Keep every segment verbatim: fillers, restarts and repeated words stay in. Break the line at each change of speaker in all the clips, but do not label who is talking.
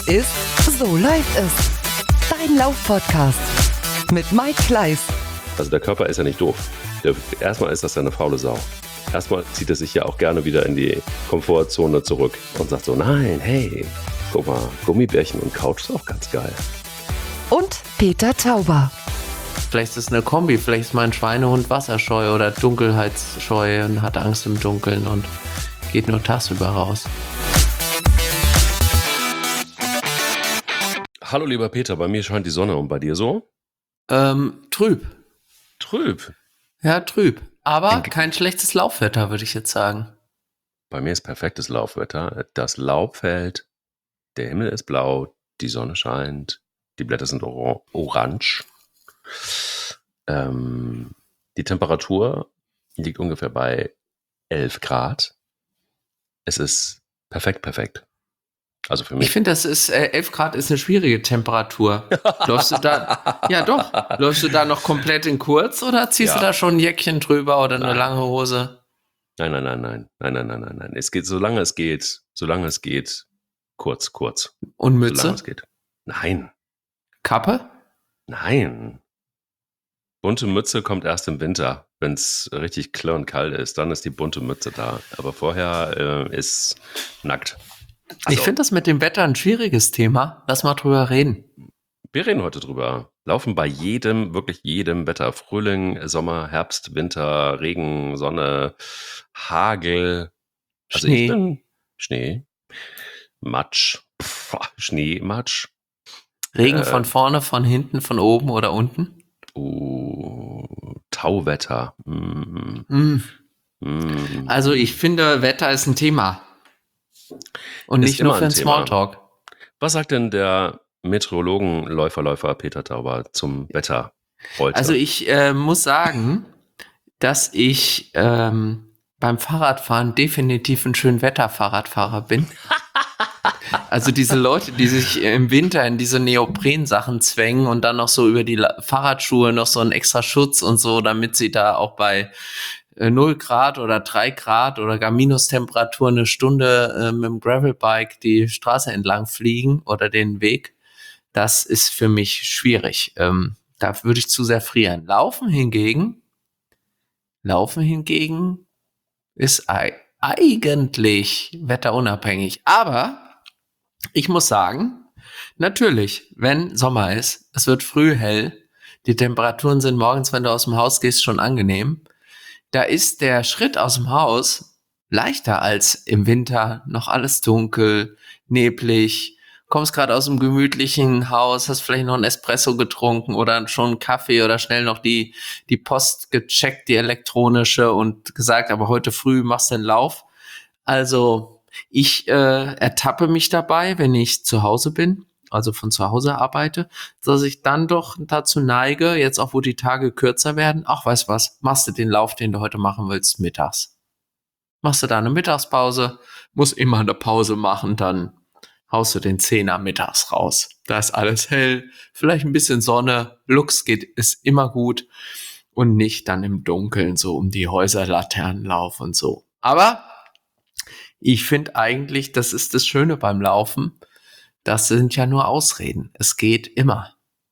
ist So läuft es. Dein Lauf-Podcast mit Mike Kleiss.
Also der Körper ist ja nicht doof. Der, erstmal ist das ja eine faule Sau. Erstmal zieht er sich ja auch gerne wieder in die Komfortzone zurück und sagt so, nein, hey, guck mal, Gummibärchen und Couch ist auch ganz geil.
Und Peter Tauber.
Vielleicht ist es eine Kombi, vielleicht ist mein Schweinehund wasserscheu oder dunkelheitsscheu und hat Angst im Dunkeln und geht nur tagsüber raus.
Hallo lieber Peter, bei mir scheint die Sonne und bei dir so?
Ähm, trüb.
Trüb.
Ja, trüb. Aber
In-
kein schlechtes Laufwetter, würde ich jetzt sagen.
Bei mir ist perfektes Laufwetter. Das Laub fällt, der Himmel ist blau, die Sonne scheint, die Blätter sind or- orange. Ähm, die Temperatur liegt ungefähr bei elf Grad. Es ist perfekt, perfekt. Also für mich.
Ich finde, das ist, äh, elf Grad ist eine schwierige Temperatur. Läufst du da, ja doch, läufst du da noch komplett in kurz oder ziehst
Ja.
du da schon ein Jäckchen drüber oder eine
Nein.
lange Hose?
Nein, nein, nein, nein, nein, nein, nein, nein, nein. Es geht, solange es geht, solange es geht, kurz, kurz.
Und
Solange
Mütze?
es geht. Nein,
Kappe?
nein. Bunte Mütze kommt erst im Winter, wenn es richtig klirrend kalt ist. Dann ist die bunte Mütze da. Aber vorher äh, ist nackt.
Ich finde das mit dem Wetter ein schwieriges Thema. Lass mal drüber reden.
Wir reden heute drüber. Laufen bei jedem, wirklich jedem Wetter. Frühling, Sommer, Herbst, Winter, Regen, Sonne, Hagel. Also
Schnee.
ich bin Schnee, Matsch, Pff, Schnee, Matsch.
Regen
Äh,
von vorne, von hinten, von oben oder unten?
Uh, Tauwetter. Mm,
Hm.
mm.
Also ich finde, Wetter ist ein Thema. Und
Ist
nicht nur
immer
für
ein
den
Thema.
Smalltalk.
Was sagt denn der Meteorologen-Läuferläufer Peter Tauber zum Wetter heute?
Also ich äh, muss sagen, dass ich ähm, beim Fahrradfahren definitiv ein Schönwetter-Fahrradfahrer bin. Also diese Leute, die sich im Winter in diese Neopren-Sachen zwängen und dann noch so über die La- Fahrradschuhe noch so einen extra Schutz und so, damit sie da auch bei äh, null Grad oder drei Grad oder gar Minustemperatur eine Stunde äh, mit dem Gravelbike die Straße entlang fliegen oder den Weg, das ist für mich schwierig. Ähm, da würde ich zu sehr frieren. Laufen hingegen, Laufen hingegen ist ei- eigentlich wetterunabhängig. Aber ich muss sagen, natürlich, wenn Sommer ist, es wird früh hell, die Temperaturen sind morgens, wenn du aus dem Haus gehst, schon angenehm. Da ist der Schritt aus dem Haus leichter als im Winter, noch alles dunkel, neblig, kommst gerade aus dem gemütlichen Haus, hast vielleicht noch einen Espresso getrunken oder schon einen Kaffee oder schnell noch die, die Post gecheckt, die elektronische und gesagt, aber heute früh machst du einen Lauf. Also ich äh, ertappe mich dabei, wenn ich zu Hause bin, also von zu Hause arbeite, dass ich dann doch dazu neige, jetzt auch wo die Tage kürzer werden, ach, weißt was, machst du den Lauf, den du heute machen willst, mittags. Machst du da eine Mittagspause, musst immer eine Pause machen, dann haust du den Zehner mittags raus. Da ist alles hell, vielleicht ein bisschen Sonne, Lux geht, ist immer gut und nicht dann im Dunkeln so um die Häuserlaternenlauf und so. Aber ich finde eigentlich, das ist das Schöne beim Laufen, das sind ja nur Ausreden. Es geht immer.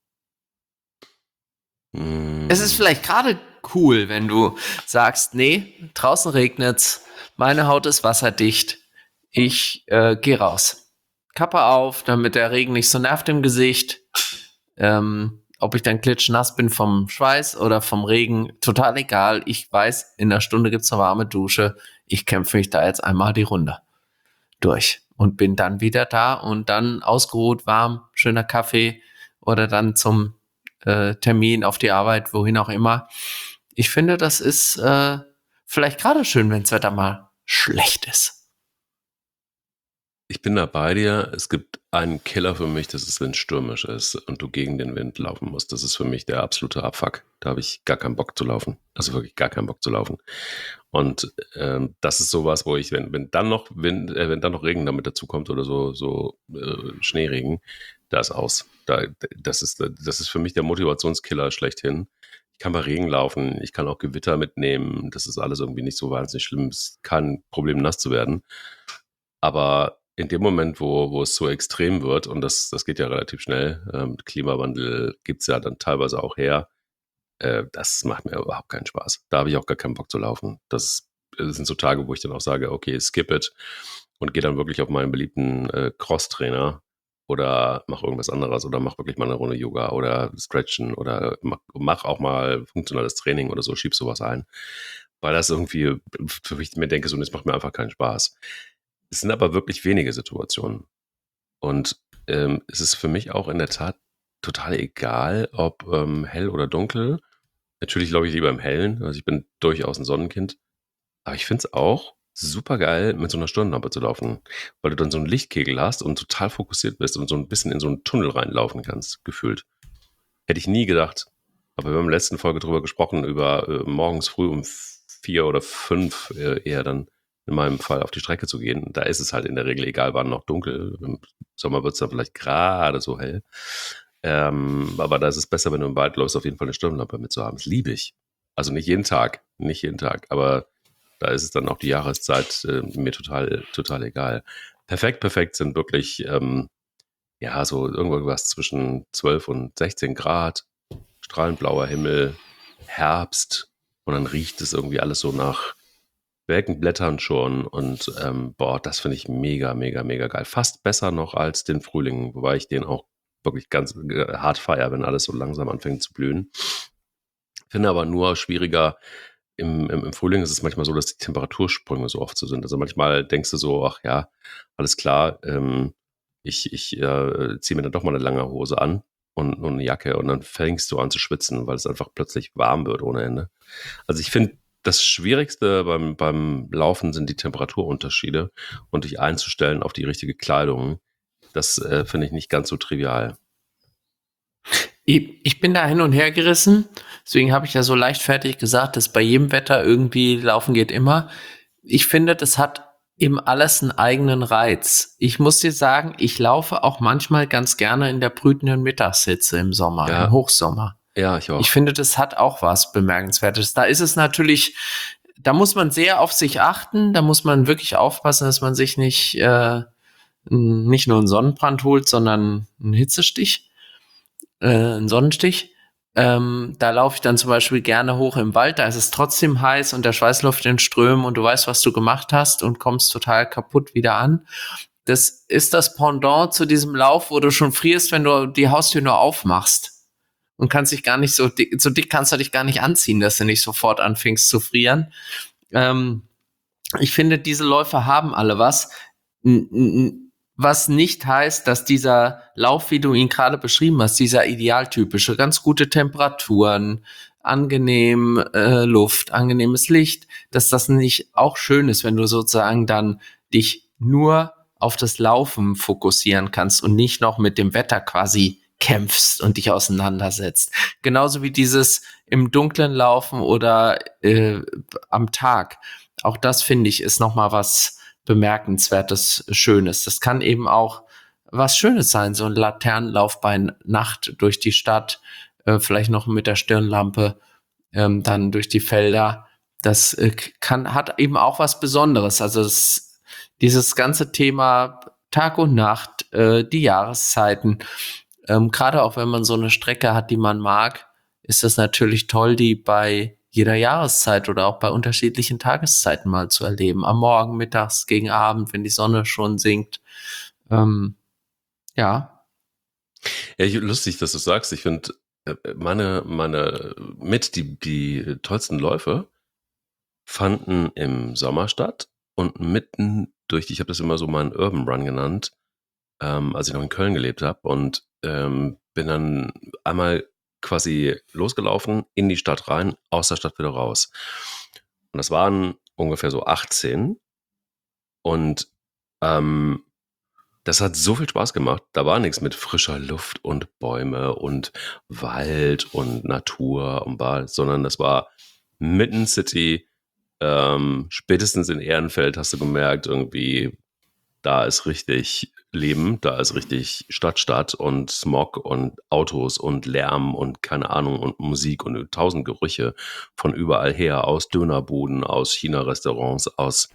Mm,
Es ist vielleicht gerade cool, wenn du sagst, nee, draußen regnet's, meine Haut ist wasserdicht, ich äh, gehe raus. Kappe auf, damit der Regen nicht so nervt im Gesicht. Ähm, ob ich dann klitschnass bin vom Schweiß oder vom Regen, total egal. Ich weiß, in einer Stunde gibt's eine warme Dusche. Ich kämpfe mich da jetzt einmal die Runde durch und bin dann wieder da und dann ausgeruht, warm, schöner Kaffee oder dann zum äh, Termin auf die Arbeit, wohin auch immer. Ich finde, das ist äh, vielleicht gerade schön, wenn das Wetter mal schlecht ist.
Ich bin da bei dir. Es gibt einen Killer für mich, das ist, wenn es stürmisch ist und du gegen den Wind laufen musst. Das ist für mich der absolute Abfuck. Da habe ich gar keinen Bock zu laufen. Also wirklich gar keinen Bock zu laufen. Und ähm, das ist sowas, wo ich, wenn, wenn dann noch Wind, äh, wenn dann noch Regen damit dazu kommt oder so, so äh, Schneeregen, da ist aus. Da, das ist, das ist für mich der Motivationskiller schlechthin. Ich kann bei Regen laufen, ich kann auch Gewitter mitnehmen. Das ist alles irgendwie nicht so wahnsinnig schlimm. Es ist kein Problem, nass zu werden. Aber in dem Moment, wo, wo es so extrem wird, und das, das geht ja relativ schnell, ähm, Klimawandel gibt's ja dann teilweise auch her, äh, das macht mir überhaupt keinen Spaß. Da habe ich auch gar keinen Bock zu laufen. Das, das sind so Tage, wo ich dann auch sage, okay, skip it und gehe dann wirklich auf meinen beliebten äh, Cross-Trainer oder mach irgendwas anderes oder mach wirklich mal eine Runde Yoga oder Stretchen oder mach, mach auch mal funktionales Training oder so, schieb sowas ein. Weil das irgendwie, für ich mir denke, so, das macht mir einfach keinen Spaß. Es sind aber wirklich wenige Situationen. Und ähm, es ist für mich auch in der Tat total egal, ob ähm, hell oder dunkel. Natürlich glaube ich lieber im Hellen. Also ich bin durchaus ein Sonnenkind. Aber ich finde es auch super geil, mit so einer Stirnlampe zu laufen, weil du dann so einen Lichtkegel hast und total fokussiert bist und so ein bisschen in so einen Tunnel reinlaufen kannst, gefühlt. Hätte ich nie gedacht. Aber wir haben in der letzten Folge drüber gesprochen, über äh, morgens früh um vier oder fünf äh, eher dann in meinem Fall auf die Strecke zu gehen. Da ist es halt in der Regel egal, wann noch dunkel. Im Sommer wird es dann vielleicht gerade so hell. Ähm, aber da ist es besser, wenn du im Wald läufst, auf jeden Fall eine Stirnlampe mitzuhaben. Das liebe ich. Also nicht jeden Tag, nicht jeden Tag, aber da ist es dann auch die Jahreszeit äh, mir total, total egal. Perfekt, perfekt sind wirklich, ähm, ja, so irgendwas zwischen zwölf und sechzehn Grad, strahlend blauer Himmel, Herbst und dann riecht es irgendwie alles so nach welken Blättern schon und ähm, boah, das finde ich mega, mega, mega geil. Fast besser noch als den Frühling, wobei ich den auch wirklich ganz äh, hart feiere, wenn alles so langsam anfängt zu blühen. Finde aber nur schwieriger, im, im, im Frühling ist es manchmal so, dass die Temperatursprünge so oft so sind. Also manchmal denkst du so, ach ja, alles klar, ähm, ich, ich äh, ziehe mir dann doch mal eine lange Hose an und, und eine Jacke und dann fängst du an zu schwitzen, weil es einfach plötzlich warm wird ohne Ende. Also ich finde, das Schwierigste beim, beim Laufen sind die Temperaturunterschiede und dich einzustellen auf die richtige Kleidung. Das äh, finde ich nicht ganz so trivial.
Ich, ich bin da hin und her gerissen. Deswegen habe ich ja so leichtfertig gesagt, dass bei jedem Wetter irgendwie laufen geht immer. Ich finde, das hat eben alles einen eigenen Reiz. Ich muss dir sagen, ich laufe auch manchmal ganz gerne in der brütenden Mittagshitze im Sommer,
Ja.
im Hochsommer.
Ja, ich auch.
Ich finde, das hat auch was Bemerkenswertes. Da ist es natürlich, da muss man sehr auf sich achten, da muss man wirklich aufpassen, dass man sich nicht, äh, nicht nur einen Sonnenbrand holt, sondern einen Hitzestich, äh, einen Sonnenstich. Ähm, da laufe ich dann zum Beispiel gerne hoch im Wald, da ist es trotzdem heiß und der Schweiß läuft in Strömen und du weißt, was du gemacht hast und kommst total kaputt wieder an. Das ist das Pendant zu diesem Lauf, wo du schon frierst, wenn du die Haustür nur aufmachst. Und kannst dich gar nicht so dick, so dick kannst du dich gar nicht anziehen, dass du nicht sofort anfängst zu frieren. Ähm, ich finde, diese Läufe haben alle was, was nicht heißt, dass dieser Lauf, wie du ihn gerade beschrieben hast, dieser idealtypische, ganz gute Temperaturen, angenehm äh, Luft, angenehmes Licht, dass das nicht auch schön ist, wenn du sozusagen dann dich nur auf das Laufen fokussieren kannst und nicht noch mit dem Wetter quasi kämpfst und dich auseinandersetzt. Genauso wie dieses im Dunkeln laufen oder äh, am Tag. Auch das, finde ich, ist nochmal was Bemerkenswertes, Schönes. Das kann eben auch was Schönes sein, so ein Laternenlauf bei Nacht durch die Stadt, äh, vielleicht noch mit der Stirnlampe, ähm, dann durch die Felder. Das äh, kann, hat eben auch was Besonderes. Also das, dieses ganze Thema Tag und Nacht, äh, die Jahreszeiten, Ähm, gerade auch wenn man so eine Strecke hat, die man mag, ist das natürlich toll, die bei jeder Jahreszeit oder auch bei unterschiedlichen Tageszeiten mal zu erleben. Am Morgen, mittags, gegen Abend, wenn die Sonne schon sinkt. Ähm, ja.
Ja, ich, lustig, dass du sagst. Ich finde, meine, meine mit die, die tollsten Läufe fanden im Sommer statt und mitten durch, ich habe das immer so meinen Urban Run genannt, ähm, als ich noch in Köln gelebt habe und ähm, bin dann einmal quasi losgelaufen, in die Stadt rein, aus der Stadt wieder raus. Und das waren ungefähr so achtzehn und ähm, das hat so viel Spaß gemacht. Da war nichts mit frischer Luft und Bäume und Wald und Natur und Wald, sondern das war mitten City, ähm, spätestens in Ehrenfeld hast du gemerkt, irgendwie da ist richtig Leben, da ist richtig Stadt, Stadt und Smog und Autos und Lärm und keine Ahnung und Musik und tausend Gerüche von überall her, aus Dönerbuden, aus China-Restaurants, aus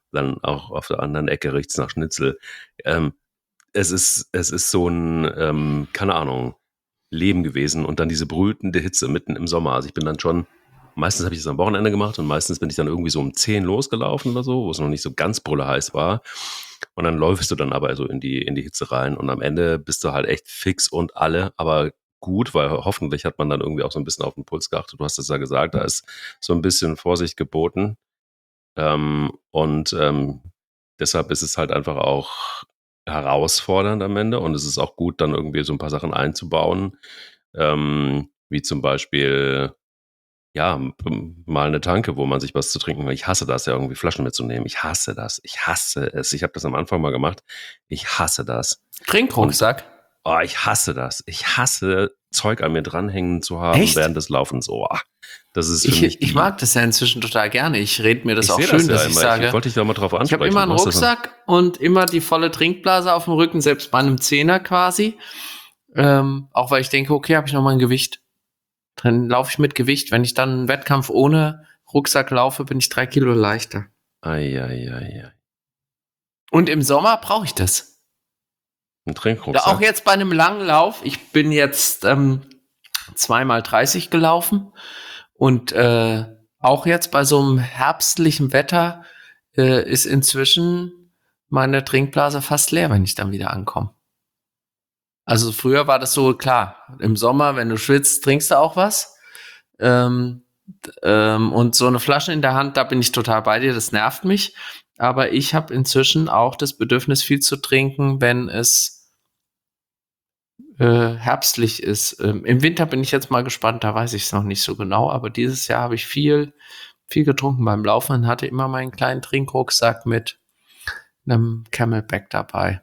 dann auch auf der anderen Ecke riecht's nach Schnitzel. Ähm, es ist, es ist so ein, ähm, keine Ahnung, Leben gewesen und dann diese brütende Hitze mitten im Sommer. Also ich bin dann schon, meistens habe ich das am Wochenende gemacht und meistens bin ich dann irgendwie so um zehn losgelaufen oder so, wo es noch nicht so ganz brülleheiß war. Und dann läufst du dann aber so in die, in die Hitze rein und am Ende bist du halt echt fix und alle, aber gut, weil hoffentlich hat man dann irgendwie auch so ein bisschen auf den Puls geachtet. Du hast es ja gesagt, da ist so ein bisschen Vorsicht geboten. Ähm, und ähm, deshalb ist es halt einfach auch herausfordernd am Ende und es ist auch gut, dann irgendwie so ein paar Sachen einzubauen, ähm, wie zum Beispiel, ja, m- mal eine Tanke, wo man sich was zu trinken, weil ich hasse das ja irgendwie Flaschen mitzunehmen. Ich hasse das. Ich hasse es. Ich habe das am Anfang mal gemacht. Ich hasse das.
Trinkrucksack.
Oh, ich hasse das. Ich hasse Zeug an mir dranhängen zu haben
Echt?
während des Laufens. Oh, das ist für
Ich,
mich die,
ich mag das ja inzwischen total gerne. Ich rede mir das
ich
auch
sehe
schön,
das ja
dass ich
immer.
sage,
Ich wollte dich da mal drauf
ich
ansprechen.
habe immer einen
Du hast das dann-
Rucksack und immer die volle Trinkblase auf dem Rücken, selbst bei einem Zehner quasi. Ähm, auch weil ich denke, okay, habe ich noch mal ein Gewicht. Dann laufe ich mit Gewicht. Wenn ich dann einen Wettkampf ohne Rucksack laufe, bin ich drei Kilo leichter.
Ei, ei, ei, ei.
Und im Sommer brauche ich das.
Ein
Da
Trinkrucksack.
auch jetzt bei einem langen Lauf. Ich bin jetzt ähm, zweimal dreißig gelaufen und äh, auch jetzt bei so einem herbstlichen Wetter äh, ist inzwischen meine Trinkblase fast leer, wenn ich dann wieder ankomme. Also früher war das so, klar, im Sommer, wenn du schwitzt, trinkst du auch was. Ähm, d- ähm, und so eine Flasche in der Hand, da bin ich total bei dir, das nervt mich. Aber ich habe inzwischen auch das Bedürfnis, viel zu trinken, wenn es äh, herbstlich ist. Ähm, im Winter bin ich jetzt mal gespannt, da weiß ich es noch nicht so genau, aber dieses Jahr habe ich viel, viel getrunken beim Laufen und hatte immer meinen kleinen Trinkrucksack mit einem Camelback dabei,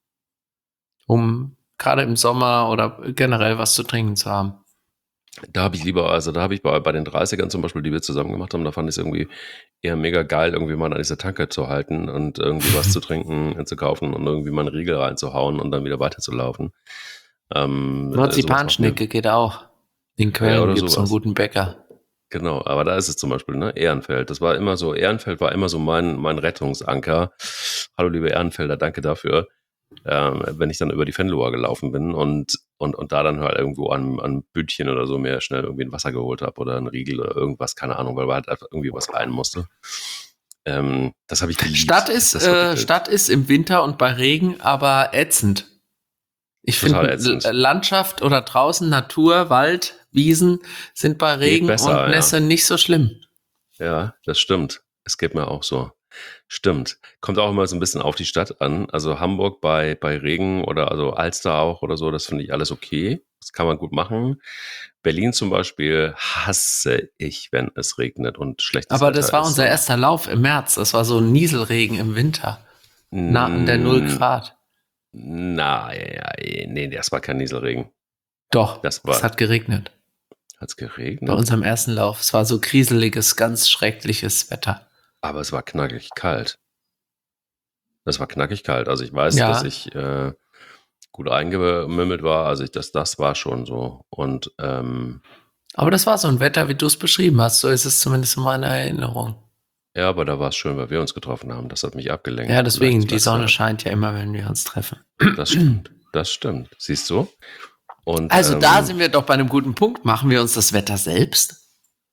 um gerade im Sommer oder generell was zu trinken zu haben.
Da habe ich lieber, also da habe ich bei, bei den dreißigern zum Beispiel, die wir zusammen gemacht haben, da fand ich es irgendwie eher mega geil, irgendwie mal an dieser Tanke zu halten und irgendwie was zu trinken, äh, zu kaufen und irgendwie mal einen Riegel reinzuhauen und dann wieder weiterzulaufen. Ähm, äh, sowas macht mir-
Marzipanschnecke geht auch. In Köln
oder
gibt es einen
sowas.
guten Bäcker.
Genau, aber da ist es zum Beispiel, ne, Ehrenfeld. Das war immer so, Ehrenfeld war immer so mein, mein Rettungsanker. Hallo, liebe Ehrenfelder, danke dafür. Ähm, wenn ich dann über die Venloer gelaufen bin und, und, und da dann halt irgendwo an, an Bütchen oder so mir schnell irgendwie ein Wasser geholt habe oder einen Riegel oder irgendwas, keine Ahnung, weil man halt einfach irgendwie was rein musste. Ähm, das habe ich geliebt.
Stadt ist,
Das war
äh,
wirklich-
Stadt ist im Winter und bei Regen aber ätzend. Ich
Total
finde,
ätzend.
L- Landschaft oder draußen Natur, Wald, Wiesen sind bei Regen
besser,
und Nässe nicht so schlimm.
Ja, das stimmt. Es geht mir auch so. Stimmt. Kommt auch immer so ein bisschen auf die Stadt an. Also Hamburg bei, bei Regen oder also Alster auch oder so, das finde ich alles okay. Das kann man gut machen. Berlin zum Beispiel hasse ich, wenn es regnet und schlechtes
Aber
Wetter
das war
ist.
unser erster Lauf im März. Das war so ein Nieselregen im Winter. Nah an der null Grad.
Nein, nee, das war kein Nieselregen.
Doch,
Das war-
es hat geregnet.
Hat's
Bei
geregnet?
unserem ersten Lauf. Es war so kriseliges, ganz schreckliches Wetter.
Aber es war knackig kalt. Das war knackig kalt. Also ich weiß,
Ja.
dass ich äh, gut eingemümmelt war. Also ich, das, das war schon so. Und ähm,
Aber das war so ein Wetter, wie du es beschrieben hast. So ist es zumindest in meiner Erinnerung.
ja, aber da war es schön, weil wir uns getroffen haben. Das hat mich abgelenkt.
Ja, deswegen,
Vielleicht
die
lasst
Sonne
ihr-
scheint ja immer, wenn wir uns treffen.
Das stimmt. Das stimmt. Siehst du? Und,
Also
ähm,
da sind wir doch bei einem guten Punkt. Machen wir uns das Wetter selbst?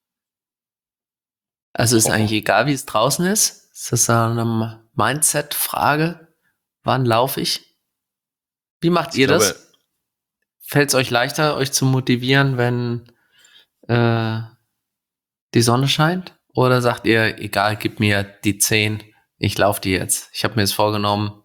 Also ist
Oh.
eigentlich egal, wie es draußen ist. Ist das eine Mindset-Frage? Wann laufe ich? Wie macht
ich
ihr
glaube,
das? Fällt es euch leichter, euch zu motivieren, wenn äh, die Sonne scheint? Oder sagt ihr, egal, gib mir die zehn, ich laufe die jetzt. Ich habe mir jetzt vorgenommen.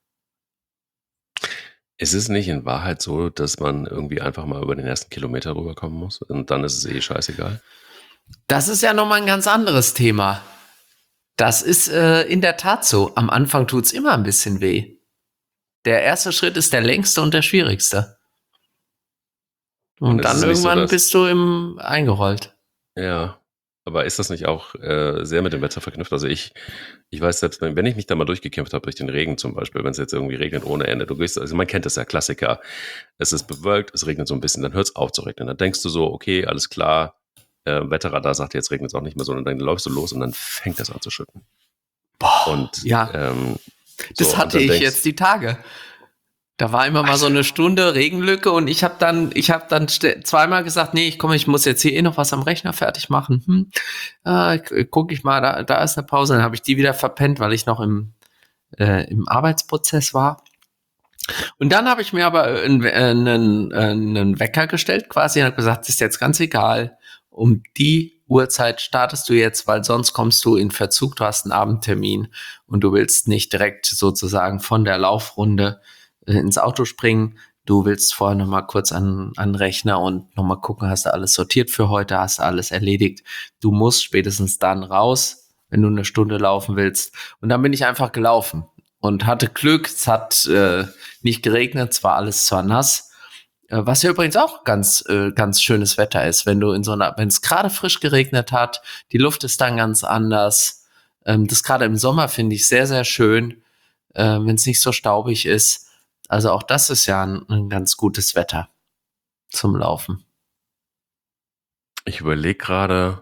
ist es nicht in Wahrheit so, dass man irgendwie einfach mal über den ersten Kilometer rüberkommen muss? Und dann ist es eh scheißegal.
Das ist ja nochmal ein ganz anderes Thema. Das ist äh, in der Tat so. Am Anfang tut's immer ein bisschen weh. Der erste Schritt ist der längste und der schwierigste. Und,
Und es
dann
ist nicht so,
irgendwann
dass-
bist du im eingerollt.
Ja, aber ist das nicht auch äh, sehr mit dem Wetter verknüpft? Also ich, ich weiß selbst, wenn wenn ich mich da mal durchgekämpft habe durch den Regen zum Beispiel, wenn es jetzt irgendwie regnet ohne Ende, du gehst, also man kennt das ja, Klassiker, es ist bewölkt, es regnet so ein bisschen, dann hört es auf zu regnen, dann denkst du so, okay, alles klar, äh, Wetterradar sagt, jetzt regnet es auch nicht mehr so, und dann läufst du los und dann fängt das an zu schütten.
Boah,
Und
ja,
ähm,
das
so, und
hatte
dann
ich
denkst,
jetzt die Tage. Da war immer mal so eine Stunde Regenlücke und ich habe dann, ich habe dann st- zweimal gesagt, nee, ich komme, ich muss jetzt hier eh noch was am Rechner fertig machen. Hm. Ah, gucke ich mal, da, da ist eine Pause. Dann habe ich die wieder verpennt, weil ich noch im, äh, im Arbeitsprozess war. Und dann habe ich mir aber einen, einen, einen Wecker gestellt quasi und habe gesagt, ist jetzt ganz egal, um die Uhrzeit startest du jetzt, weil sonst kommst du in Verzug, du hast einen Abendtermin und du willst nicht direkt sozusagen von der Laufrunde äh, ins Auto springen. Du willst vorher nochmal kurz an, an den Rechner und nochmal gucken, hast du alles sortiert für heute, hast du alles erledigt. Du musst spätestens dann raus, wenn du eine Stunde laufen willst. Und dann bin ich einfach gelaufen und hatte Glück, es hat äh, nicht geregnet, es war alles zwar nass, äh, was ja übrigens auch ganz, äh, ganz schönes Wetter ist, wenn du in so einer, wenn es gerade frisch geregnet hat, die Luft ist dann ganz anders. Ähm, das gerade im Sommer finde ich sehr, sehr schön, äh, wenn es nicht so staubig ist. Also auch das ist ja ein, ein ganz gutes Wetter zum Laufen.
ich überlege gerade,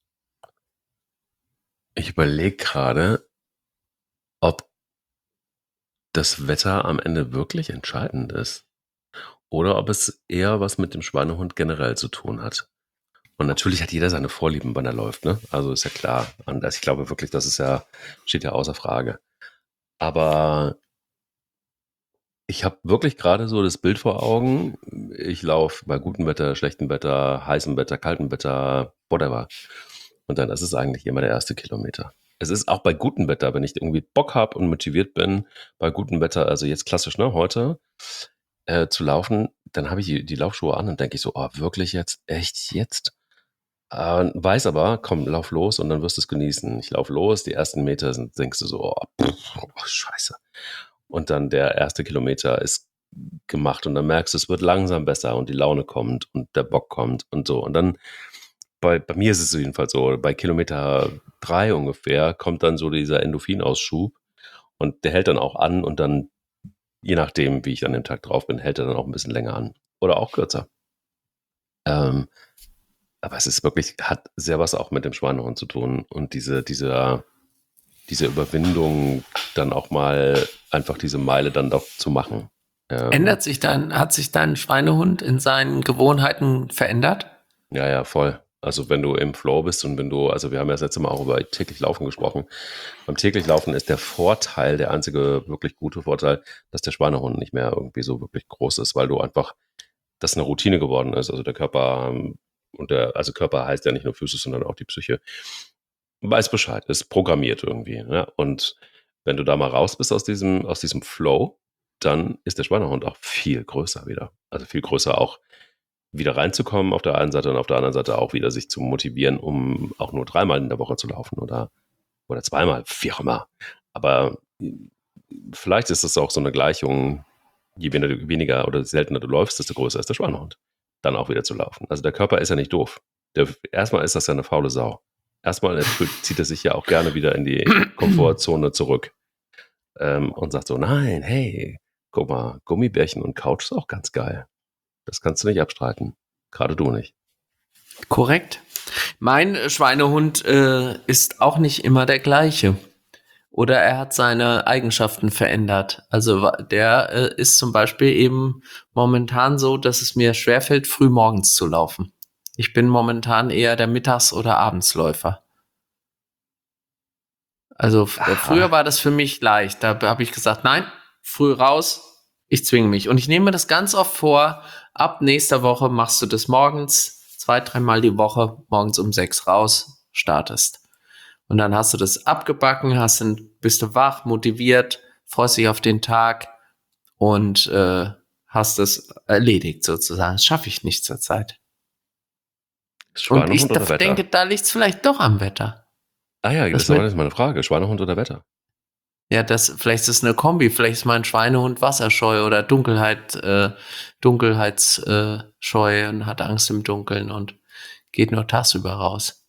ich überlege gerade, ob das Wetter am Ende wirklich entscheidend ist. Oder ob es eher was mit dem Schweinehund generell zu tun hat. Und natürlich hat jeder seine Vorlieben, wann er läuft, ne? Also ist ja klar. Und ich glaube wirklich, das ist ja, steht ja außer Frage. Aber ich habe wirklich gerade so das Bild vor Augen. Ich laufe bei gutem Wetter, schlechtem Wetter, heißem Wetter, kaltem Wetter, whatever. Und dann ist es eigentlich immer der erste Kilometer. Es ist auch bei gutem Wetter, wenn ich irgendwie Bock habe und motiviert bin, bei gutem Wetter, also jetzt klassisch, ne, heute, äh, zu laufen, dann habe ich die, die Laufschuhe an und denke ich so, oh, wirklich jetzt? Echt jetzt? Äh, weiß aber, komm, lauf los und dann wirst du es genießen. Ich laufe los, die ersten Meter sind, denkst du so, oh, pff, oh, scheiße. Und dann der erste Kilometer ist gemacht und dann merkst du, es wird langsam besser und die Laune kommt und der Bock kommt und so. Und dann, bei, bei mir ist es jedenfalls so, bei Kilometer drei ungefähr kommt dann so dieser Endorphinausschub und der hält dann auch an und dann, je nachdem, wie ich an dem Tag drauf bin, hält er dann auch ein bisschen länger an oder auch kürzer. Ähm, aber es ist wirklich, hat sehr was auch mit dem Schweinehund zu tun und diese, diese, diese Überwindung, dann auch mal einfach diese Meile dann doch zu machen. Ähm,
Ändert sich dein, hat sich dein Schweinehund in seinen Gewohnheiten verändert?
Ja, ja, voll. Also wenn du im Flow bist und wenn du, also wir haben ja das letzte Mal auch über täglich Laufen gesprochen. Beim täglich Laufen ist der Vorteil, der einzige wirklich gute Vorteil, dass der Schweinehund nicht mehr irgendwie so wirklich groß ist, weil du einfach, das eine Routine geworden ist. Also der Körper, ähm, und der, also Körper heißt ja nicht nur Füße, sondern auch die Psyche, weiß Bescheid, ist programmiert irgendwie. Ne? Und wenn du da mal raus bist aus diesem, aus diesem Flow, dann ist der Schweinehund auch viel größer wieder. Also viel größer auch wieder reinzukommen auf der einen Seite und auf der anderen Seite auch wieder sich zu motivieren, um auch nur dreimal in der Woche zu laufen oder, oder zweimal, wie auch immer. Aber vielleicht ist es auch so eine Gleichung, je weniger, weniger oder seltener du läufst, desto größer ist der Schweinehund, dann auch wieder zu laufen. Also der Körper ist ja nicht doof. Der, erstmal ist das ja eine faule Sau. Erstmal zieht er sich ja auch gerne wieder in die Komfortzone zurück ähm, und sagt so, nein, hey, guck mal, Gummibärchen und Couch ist auch ganz geil. Das kannst du nicht abstreiten. Gerade du nicht.
Korrekt. Mein Schweinehund äh, ist auch nicht immer der gleiche. Oder er hat seine Eigenschaften verändert. Also der äh, ist zum Beispiel eben momentan so, dass es mir schwerfällt, früh morgens zu laufen. Ich bin momentan eher der Mittags- oder Abendsläufer. Also f- äh, früher war das für mich leicht. Da habe ich gesagt, nein, früh raus, ich zwinge mich. Und ich nehme mir das ganz oft vor, ab nächster Woche machst du das morgens, zwei, dreimal die Woche, morgens um sechs raus, startest. Und dann hast du das abgebacken, hast dann, bist du wach, motiviert, freust dich auf den Tag und äh, hast es erledigt sozusagen. Das schaffe ich nicht zurzeit. Und ich
Schweinehund oder Wetter?
denke, da liegt es vielleicht doch am Wetter.
Ah ja, das,
Das
war
mit-
jetzt meine Frage. Schweinehund oder Wetter?
Ja, das, vielleicht ist es eine Kombi, vielleicht ist mein Schweinehund wasserscheu oder Dunkelheit, äh, Dunkelheitsscheu äh, scheu und hat Angst im Dunkeln und geht nur tagsüber raus.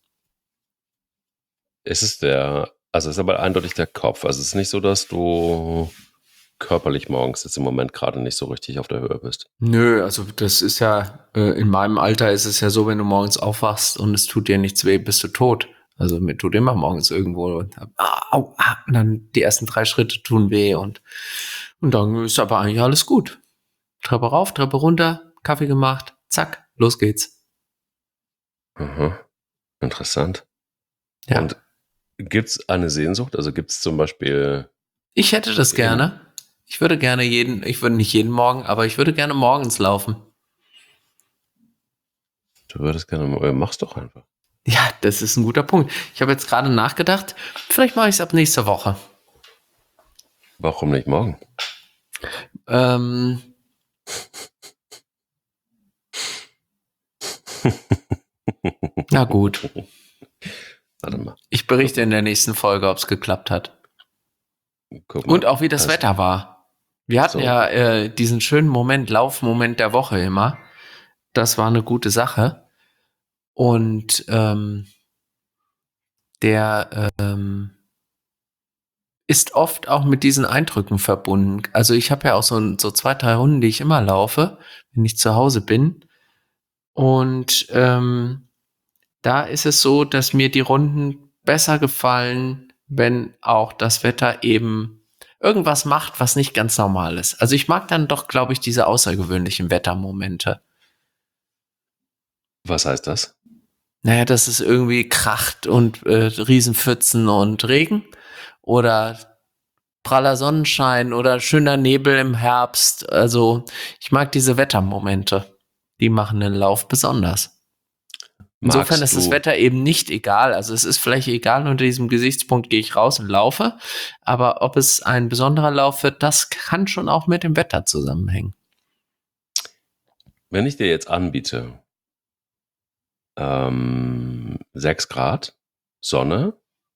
Es ist der, also es ist aber eindeutig der Kopf. Also es ist nicht so, dass du körperlich morgens jetzt im Moment gerade nicht so richtig auf der Höhe bist.
Nö, also das ist ja, äh, in meinem Alter ist es ja so, wenn du morgens aufwachst und es tut dir nichts weh, bist du tot. Also mir tut immer morgens irgendwo und, ah, au, ah, und dann die ersten drei Schritte tun weh und, und dann ist aber eigentlich alles gut. Treppe rauf, Treppe runter, Kaffee gemacht, zack, los geht's.
Aha. Interessant.
Ja.
Und gibt es eine Sehnsucht? Also gibt es zum Beispiel...
Ich hätte das
in-
gerne. Ich würde gerne jeden, ich würde nicht jeden Morgen, aber ich würde gerne morgens laufen.
Du würdest gerne mal... Mach's doch einfach.
Ja, das ist ein guter Punkt. Ich habe jetzt gerade nachgedacht, vielleicht mache ich es ab nächster Woche.
Warum nicht morgen?
Ähm, na gut,
Warte mal.
ich berichte in der nächsten Folge, ob es geklappt hat.
Guck mal.
Und auch wie das
Also,
Wetter war. Wir hatten
So.
ja äh, diesen schönen Moment, Laufmoment der Woche immer. Das war eine gute Sache. Und ähm, der ähm, ist oft auch mit diesen Eindrücken verbunden. Also ich habe ja auch so, so zwei, drei Runden, die ich immer laufe, wenn ich zu Hause bin. Und ähm, da ist es so, dass mir die Runden besser gefallen, wenn auch das Wetter eben irgendwas macht, was nicht ganz normal ist. Also ich mag dann doch, glaube ich, diese außergewöhnlichen Wettermomente.
Was heißt das?
Naja, dass es irgendwie kracht und äh, Riesenpfützen und Regen oder praller Sonnenschein oder schöner Nebel im Herbst. Also ich mag diese Wettermomente. Die machen den Lauf besonders. Insofern
Magst
ist das
du-
Wetter eben nicht egal. Also es ist vielleicht egal, unter diesem Gesichtspunkt gehe ich raus und laufe. Aber ob es ein besonderer Lauf wird, das kann schon auch mit dem Wetter zusammenhängen.
Wenn ich dir jetzt anbiete, ähm, sechs Grad, Sonne,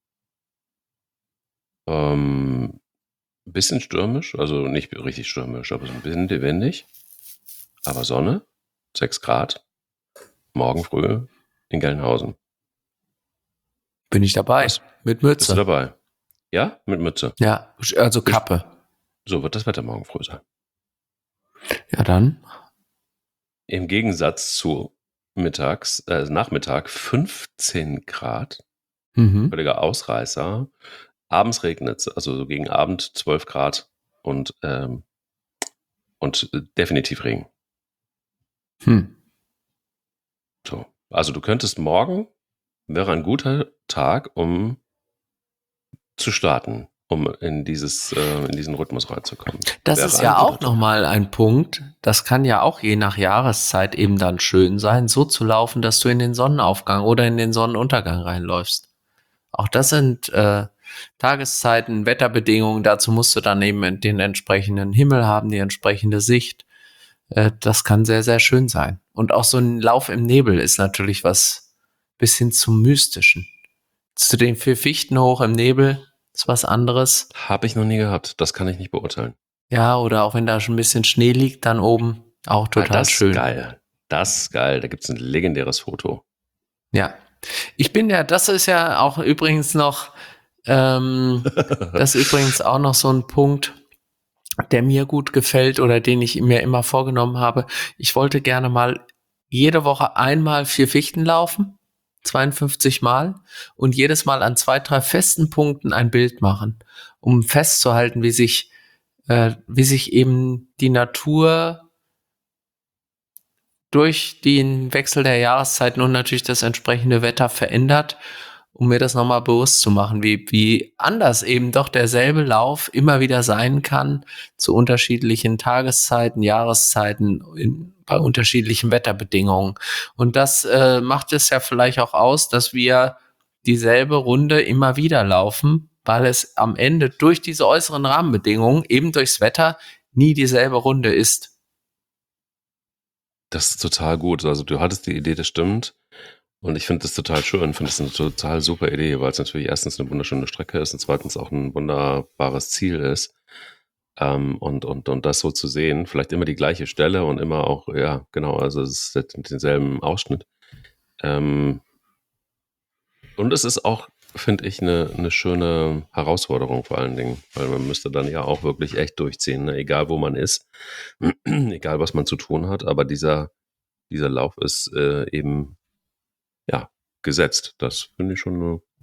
ähm, bisschen stürmisch, also nicht richtig stürmisch, aber so ein bisschen windig, aber Sonne, sechs Grad, morgen früh in Gelnhausen.
Bin ich dabei.
Was?
Mit
Bist du
Mütze.
dabei? Ja, mit Mütze.
Ja, also Kappe.
So wird das Wetter morgen früh sein.
Ja, dann.
Im Gegensatz zu mittags, äh, Nachmittag fünfzehn Grad,
Mhm.
völliger Ausreißer. Abends regnet es, also so gegen Abend zwölf Grad und, ähm, und äh, definitiv Regen.
Hm.
So. Also du könntest morgen, wäre ein guter Tag, um zu starten, um in dieses, äh, in diesen Rhythmus reinzukommen.
Das
Wäre
ist
ein
ja
guter
auch
Tag.
nochmal ein Punkt. Das kann ja auch je nach Jahreszeit eben dann schön sein, so zu laufen, dass du in den Sonnenaufgang oder in den Sonnenuntergang reinläufst. Auch das sind äh, Tageszeiten, Wetterbedingungen. Dazu musst du dann eben den entsprechenden Himmel haben, die entsprechende Sicht. Äh, das kann sehr, sehr schön sein. Und auch so ein Lauf im Nebel ist natürlich was bisschen zum Mystischen. Zu den vier Fichten hoch im Nebel ist was anderes.
Habe ich noch nie gehabt. Das kann ich nicht beurteilen.
Ja, oder auch wenn da schon ein bisschen Schnee liegt, dann oben auch
Ah,
total
das
schön.
ist geil. Das ist geil. Da gibt es ein legendäres Foto.
Ja. Ich bin ja, das ist ja auch übrigens noch, ähm, das ist übrigens auch noch so ein Punkt, der mir gut gefällt oder den ich mir immer vorgenommen habe. Ich wollte gerne mal jede Woche einmal vier Fichten laufen, zweiundfünfzig Mal, und jedes Mal an zwei, drei festen Punkten ein Bild machen, um festzuhalten, wie sich, äh, wie sich eben die Natur durch den Wechsel der Jahreszeiten und natürlich das entsprechende Wetter verändert, um mir das nochmal bewusst zu machen, wie, wie anders eben doch derselbe Lauf immer wieder sein kann zu unterschiedlichen Tageszeiten, Jahreszeiten, in, bei unterschiedlichen Wetterbedingungen. Und das äh, macht es ja vielleicht auch aus, dass wir dieselbe Runde immer wieder laufen, weil es am Ende durch diese äußeren Rahmenbedingungen, eben durchs Wetter, nie dieselbe Runde ist.
Das ist total gut. Also du hattest die Idee, das stimmt. Und ich finde das total schön. Ich finde das eine total super Idee, weil es natürlich erstens eine wunderschöne Strecke ist und zweitens auch ein wunderbares Ziel ist. Ähm, und, und, und das so zu sehen, vielleicht immer die gleiche Stelle und immer auch, ja, genau, also es ist mit denselben Ausschnitt. Ähm, und es ist auch, finde ich, eine, eine schöne Herausforderung vor allen Dingen, weil man müsste dann ja auch wirklich echt durchziehen, ne? Egal wo man ist, egal was man zu tun hat, aber dieser, dieser Lauf ist äh, eben, ja, gesetzt. Das finde ich schon eine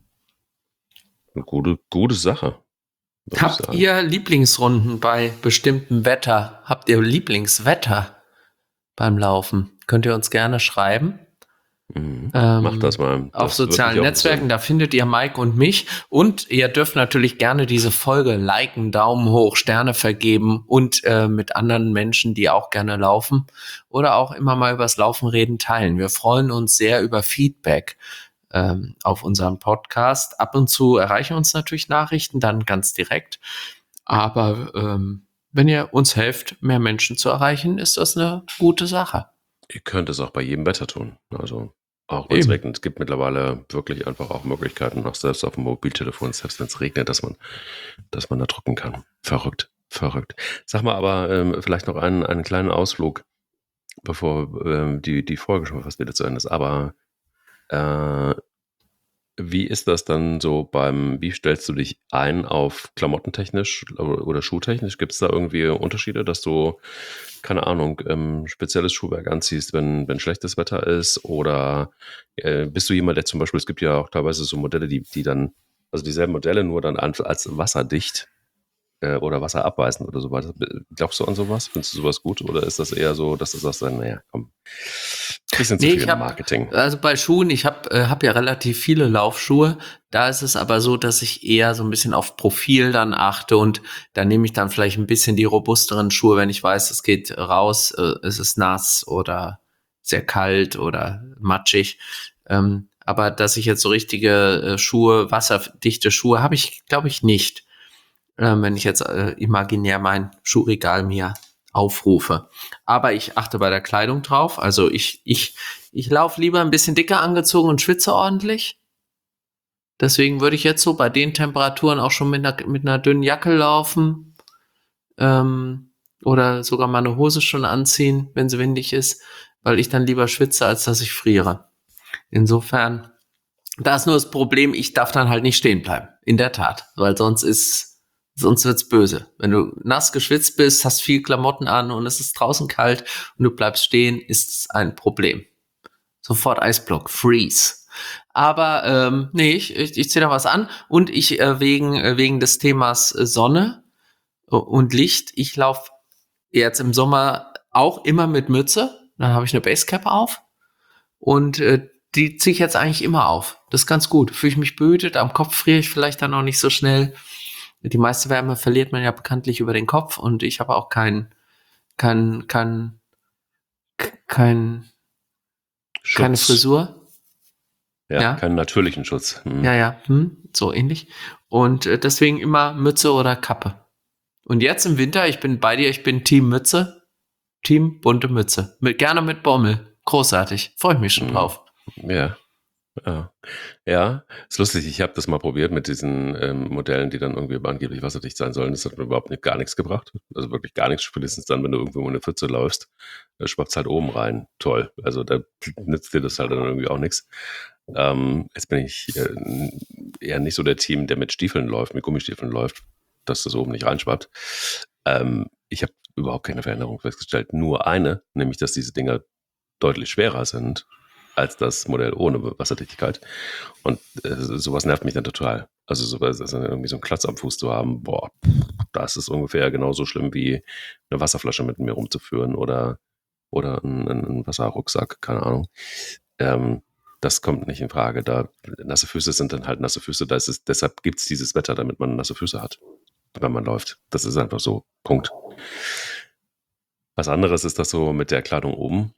eine gute, gute Sache.
Habt ihr Lieblingsrunden bei bestimmtem Wetter? Habt ihr Lieblingswetter beim Laufen? Könnt ihr uns gerne schreiben.
Mhm.
Ähm,
Mach das mal.
Auf
Das
sozialen Netzwerken, da findet ihr Mike und mich. Und ihr dürft natürlich gerne diese Folge liken, Daumen hoch, Sterne vergeben und äh, mit anderen Menschen, die auch gerne laufen oder auch immer mal übers Laufen reden, teilen. Wir freuen uns sehr über Feedback ähm, auf unserem Podcast. Ab und zu erreichen uns natürlich Nachrichten, dann ganz direkt. Aber ähm, wenn ihr uns helft, mehr Menschen zu erreichen, ist das eine gute Sache.
Ihr könnt es auch bei jedem Wetter tun. Also auch wenn es regnet. Es gibt mittlerweile wirklich einfach auch Möglichkeiten, auch selbst auf dem Mobiltelefon, selbst wenn es regnet, dass man, dass man da drucken kann. Verrückt, verrückt. Sag mal aber ähm, vielleicht noch einen, einen kleinen Ausflug, bevor ähm, die, die Folge schon fast wieder zu Ende ist. Aber äh, wie ist das dann so beim, wie stellst du dich ein auf klamottentechnisch oder, oder schuhtechnisch? Gibt es da irgendwie Unterschiede, dass du, keine Ahnung, ähm, spezielles Schuhwerk anziehst, wenn, wenn schlechtes Wetter ist? Oder äh, bist du jemand, der zum Beispiel, es gibt ja auch teilweise so Modelle, die, die dann, also dieselben Modelle, nur dann als wasserdicht äh, oder wasserabweisend oder so weiter. Glaubst du an sowas? Findest du sowas gut? Oder ist das eher so, dass du sagst, naja, komm, bisschen zu
Nee,
viel
ich hab,
Marketing?
Also bei Schuhen, ich habe äh, hab ja relativ viele Laufschuhe. Da ist es aber so, dass ich eher so ein bisschen auf Profil dann achte und da nehme ich dann vielleicht ein bisschen die robusteren Schuhe, wenn ich weiß, es geht raus, äh, es ist nass oder sehr kalt oder matschig. Ähm, aber dass ich jetzt so richtige äh, Schuhe, wasserdichte Schuhe, habe ich, glaube ich, nicht. Ähm, wenn ich jetzt äh, imaginär mein Schuhregal mir aufrufe. Aber ich achte bei der Kleidung drauf. Also ich, ich, ich laufe lieber ein bisschen dicker angezogen und schwitze ordentlich. Deswegen würde ich jetzt so bei den Temperaturen auch schon mit einer, mit einer dünnen Jacke laufen. Ähm, oder sogar mal eine Hose schon anziehen, wenn es windig ist, weil ich dann lieber schwitze, als dass ich friere. Insofern, da ist nur das Problem, ich darf dann halt nicht stehen bleiben. In der Tat. Weil sonst ist Sonst wird's böse. Wenn du nass geschwitzt bist, hast viel Klamotten an und es ist draußen kalt und du bleibst stehen, ist es ein Problem. Sofort Eisblock, Freeze. Aber ähm, nee, ich, ich, ich ziehe da was an und ich äh, wegen, äh, wegen des Themas äh, Sonne und Licht, ich laufe jetzt im Sommer auch immer mit Mütze. Dann habe ich eine Basecap auf und äh, die ziehe ich jetzt eigentlich immer auf. Das ist ganz gut. Fühle ich mich behütet, am Kopf friere ich vielleicht dann auch nicht so schnell. Die meiste Wärme verliert man ja bekanntlich über den Kopf und ich habe auch kein, kein, kein, kein,
Schutz.
keine Frisur.
Ja,
Ja.
keinen natürlichen Schutz. Hm.
Ja, ja, hm, so ähnlich. Und äh, deswegen immer Mütze oder Kappe. Und jetzt im Winter, ich bin bei dir, ich bin Team Mütze, Team bunte Mütze. Mit, gerne mit Bommel. Großartig. Freue ich mich schon
Hm.
drauf.
Ja. Ja, ja, ist lustig. Ich habe das mal probiert mit diesen ähm, Modellen, die dann irgendwie angeblich wasserdicht sein sollen. Das hat mir überhaupt nicht, gar nichts gebracht. Also wirklich gar nichts. Spätestens dann, wenn du irgendwo in eine Pfütze läufst, da schwappt's halt oben rein. Toll. Also da nützt dir das halt dann irgendwie auch nichts. Ähm, jetzt bin ich äh, eher nicht so der Team, der mit Stiefeln läuft, mit Gummistiefeln läuft, dass das oben nicht reinschwappt. Ähm, ich habe überhaupt keine Veränderung festgestellt. Nur eine, nämlich, dass diese Dinger deutlich schwerer sind als das Modell ohne Wasserdichtigkeit. Und äh, sowas nervt mich dann total. Also sowas, also irgendwie so einen Klatz am Fuß zu haben, boah, das ist ungefähr genauso schlimm wie eine Wasserflasche mit mir rumzuführen oder, oder ein, ein Wasserrucksack, keine Ahnung. Ähm, das kommt nicht in Frage. Da nasse Füße sind dann halt nasse Füße. Da ist es, deshalb gibt es dieses Wetter, damit man nasse Füße hat, wenn man läuft. Das ist einfach so. Punkt. Was anderes ist das so mit der Kleidung oben.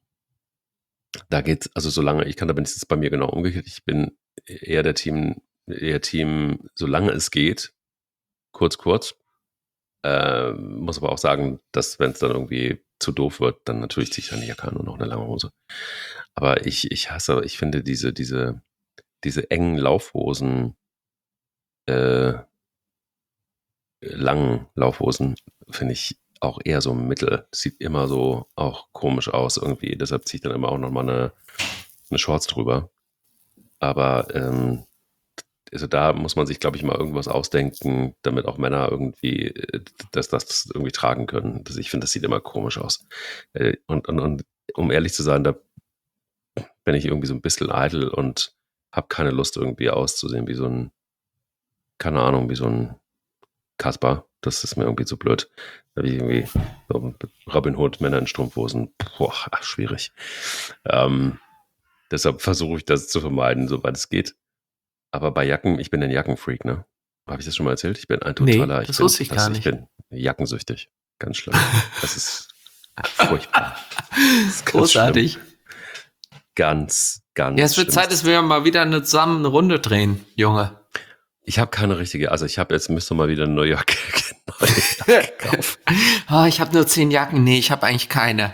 Da geht's, also solange, ich kann, da bin ich jetzt bei mir genau umgekehrt. Ich bin eher der Team, eher Team, solange es geht, kurz, kurz. Äh, muss aber auch sagen, dass wenn es dann irgendwie zu doof wird, dann natürlich ziehe ich eine Jacke an und noch eine lange Hose. Aber ich, ich hasse, ich finde diese, diese, diese engen Laufhosen, äh, langen Laufhosen, finde ich auch eher so mittel. Sieht immer so auch komisch aus irgendwie. Deshalb ziehe ich dann immer auch nochmal eine, eine Shorts drüber. Aber ähm, also da muss man sich, glaube ich, mal irgendwas ausdenken, damit auch Männer irgendwie das, das irgendwie tragen können. Das, ich finde, das sieht immer komisch aus. Und, und, und um ehrlich zu sein, da bin ich irgendwie so ein bisschen eitel und habe keine Lust, irgendwie auszusehen wie so ein keine Ahnung, wie so ein Kasper. Das ist mir irgendwie zu blöd. Da habe ich irgendwie so Robin Hood, Männer in Strumpfhosen. Boah, ach, schwierig. Ähm, deshalb versuche ich das zu vermeiden, soweit es geht. Aber bei Jacken, ich bin ein Jackenfreak, ne? Habe ich das schon mal erzählt? Ich bin ein totaler,
Nee, das
ich bin,
wusste ich
das,
gar
ich
nicht.
bin jackensüchtig. Ganz schlimm. Das ist furchtbar. Das ist ganz
Großartig.
schlimm. Ganz, ganz
Ja, es wird
schlimm.
Zeit, dass wir mal wieder eine, zusammen eine Runde drehen, Junge.
Ich habe keine richtige, also ich habe jetzt, müsste mal wieder eine neue Jacke, neue Jacke kaufen.
Oh, ich habe nur zehn Jacken. Nee, ich habe eigentlich keine.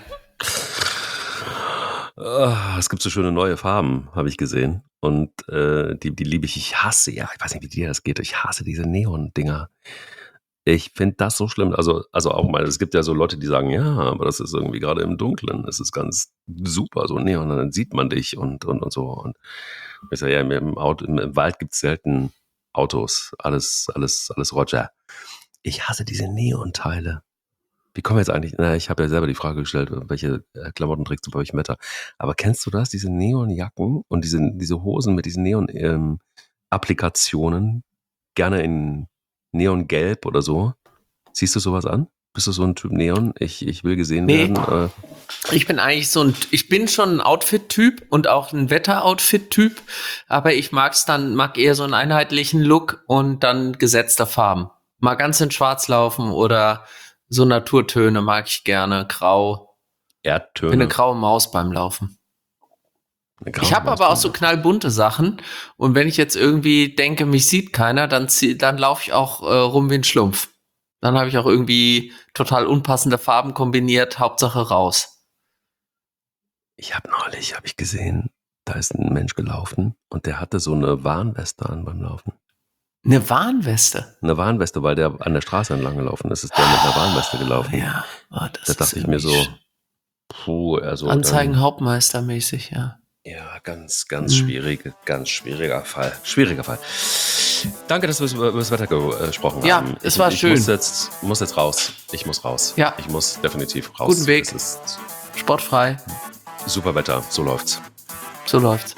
Oh, es gibt so schöne neue Farben, habe ich gesehen. Und äh, die, die liebe ich. Ich hasse, ja, ich weiß nicht, wie dir das geht. Ich hasse diese Neon-Dinger. Ich finde das so schlimm. Also, also auch mal, es gibt ja so Leute, die sagen, ja, aber das ist irgendwie gerade im Dunkeln. Es ist ganz super, so Neon, und dann sieht man dich und, und, und so. Und ich sage, ja, im, Auto, im, im Wald gibt es selten Autos. Alles, alles, alles Roger. Ich hasse diese Neon-Teile. Wie kommen wir jetzt eigentlich? Na, ich habe ja selber die Frage gestellt, welche äh, Klamotten trägst du bei welchem Wetter? Aber kennst du das, diese Neonjacken und diese, diese Hosen mit diesen Neon-Applikationen? Gerne in Neongelb oder so. Siehst du sowas an? Bist du so ein Typ Neon? Ich, ich will gesehen
Nee.
werden. Äh,
Ich bin eigentlich so ein, ich bin schon ein Outfit-Typ und auch ein Wetter-Outfit-Typ, aber ich mag's dann, mag eher so einen einheitlichen Look und dann gesetzte Farben. Mal ganz in Schwarz laufen oder so Naturtöne mag ich gerne, grau.
Erdtöne.
Bin eine graue Maus beim Laufen.
Eine graue
Ich habe
Maus
aber auch
beim
so knallbunte Sachen und wenn ich jetzt irgendwie denke, mich sieht keiner, dann, zieh- dann laufe ich auch äh, rum wie ein Schlumpf. Dann habe ich auch irgendwie total unpassende Farben kombiniert, Hauptsache raus.
Ich habe neulich, habe ich gesehen, da ist ein Mensch gelaufen und der hatte so eine Warnweste an beim Laufen.
Eine Warnweste.
Eine Warnweste, weil der an der Straße entlang gelaufen ist, ist der mit einer Warnweste gelaufen.
Ja, oh, das
Da
ist
dachte ich mir so,
irgendwie
puh, also
Anzeigen
dann,
Hauptmeistermäßig, ja.
ja, ganz, ganz
Mhm.
schwierig, ganz schwieriger Fall. Schwieriger Fall. Danke, dass wir über über das Wetter gesprochen
Ja,
haben.
es
ich,
war
ich
schön.
Muss jetzt, muss jetzt raus. Ich muss raus.
Ja.
Ich muss definitiv raus.
Guten Weg.
Es ist
Sportfrei.
super Wetter. So läuft's.
So läuft's.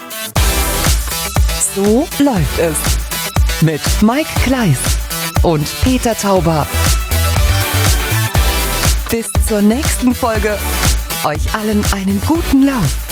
So läuft es. Mit Mike Kleiss und Peter Tauber. Bis zur nächsten Folge. Euch allen einen guten Lauf.